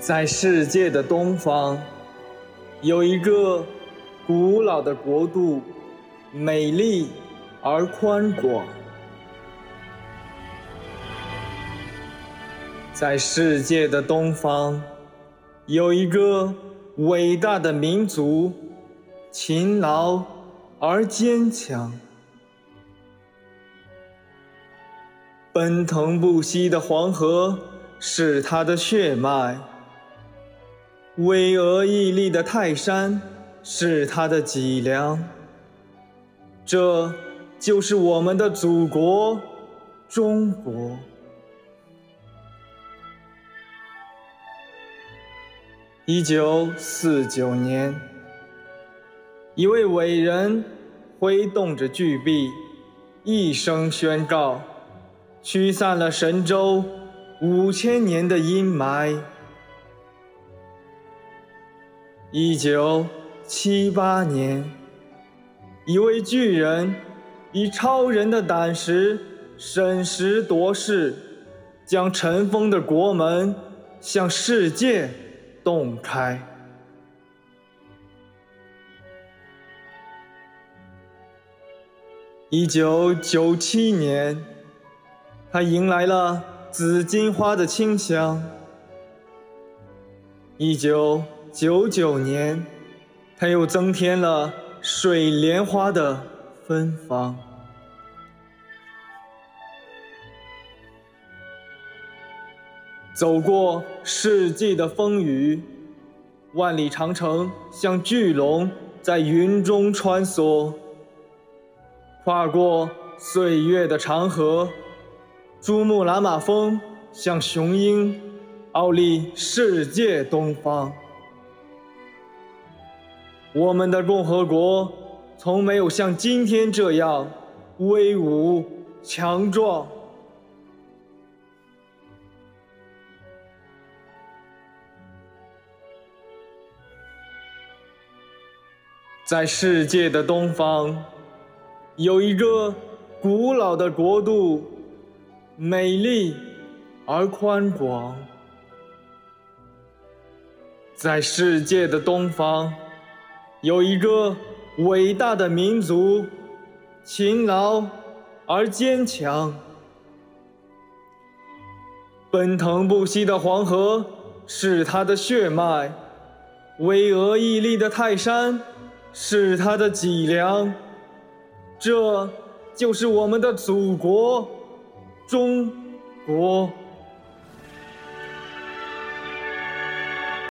在世界的东方，有一个古老的国度，美丽而宽广。在世界的东方，有一个伟大的民族，勤劳而坚强。奔腾不息的黄河是它的血脉，巍峨屹立的泰山是它的脊梁。这就是我们的祖国——中国。1949年，一位伟人挥动着巨臂，一声宣告，驱散了神州5000年的阴霾。1978年，一位巨人以超人的胆识审时度势，将尘封的国门向世界洞开。1997年，他迎来了紫荆花的清香。1999年，他又增添了水莲花的芬芳。走过世纪的风雨，万里长城像巨龙在云中穿梭。跨过岁月的长河，珠穆朗玛峰像雄鹰，傲立世界东方。我们的共和国从没有像今天这样威武强壮。在世界的东方，有一个古老的国度，美丽而宽广。在世界的东方，有一个伟大的民族，勤劳而坚强。奔腾不息的黄河是它的血脉，巍峨屹立的泰山是它的脊梁。这就是我们的祖国——中国。